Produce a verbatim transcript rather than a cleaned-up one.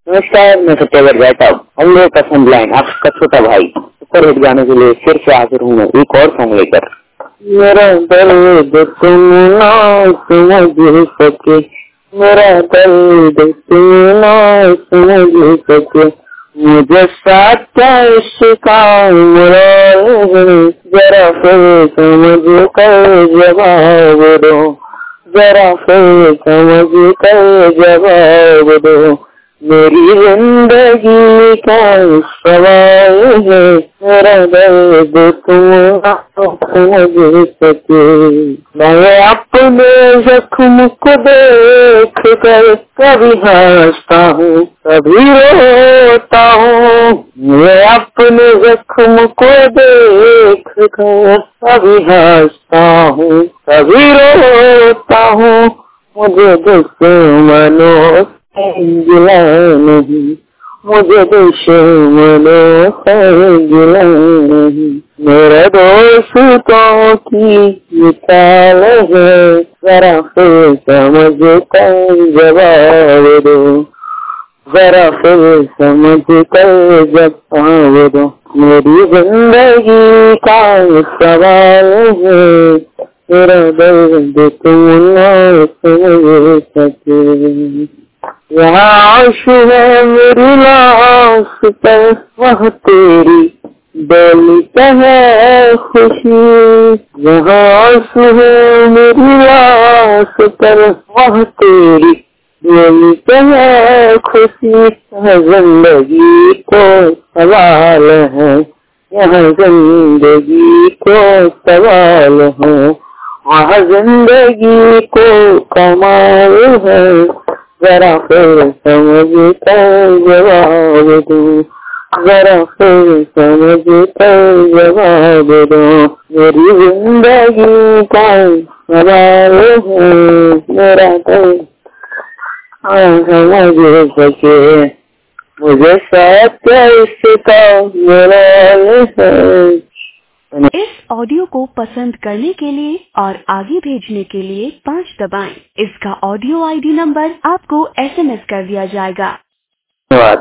नमस्कार, मैं सत्यवर जाटव। हम लोग पसंद लाइन आपका छोटा भाई सुपर हिट गाने के लिए फिर से हाजिर हूँ मैं एक और सॉन्ग लेकर। मेरा दर्द तुम ना समझ सके, मेरा दर्द तुम ना समझ सके, मुझे साथ क्या इसका मुराद है, जरा फिर समझ कर जवाब दो, जरा फिर समझ कर जवाब दो, मेरी जिंदगी का सवाल है, मेरा दर्द तुम ना समझ सके। मैं अपने जख्म को देख कर कभी हंसता हूँ कभी रोता हूँ, मैं अपने जख्म को देख कर कभी हंसता हूँ कभी रोता हूँ, मुझे दुश्मनों गिला नहीं, मुझे दुश्मनों से गिला नहीं, मेरे दोस्तों की मिसाल है, जरा फिर समझ कर जवाब दो, जरा फिर समझ कर जवाब दो, मेरी जिंदगी का सवाल है, मेरा दर्द तुम ना समझ सके। यहाँ आंसू है मेरी लाश पर, वह तेरी दौलत है खुशी, यहाँ आंसू है मेरी लाश पर, वह तेरी दौलत है खुशी, यह जिंदगी को सवाल है, यह जिंदगी को सवाल है, वह जिंदगी को कमाल है, जरा फिर समझ कर जवाब दो, जरा फिर समझ कर जवाब दो, मेरी जिंदगी का सवाल है, मेरा दिल समझ सके, मुझे सत्य इसका मुराद है। इस ऑडियो को पसंद करने के लिए और आगे भेजने के लिए पाँच दबाएं। इसका ऑडियो आईडी नंबर आपको एसएमएस कर दिया जाएगा। धन्यवाद।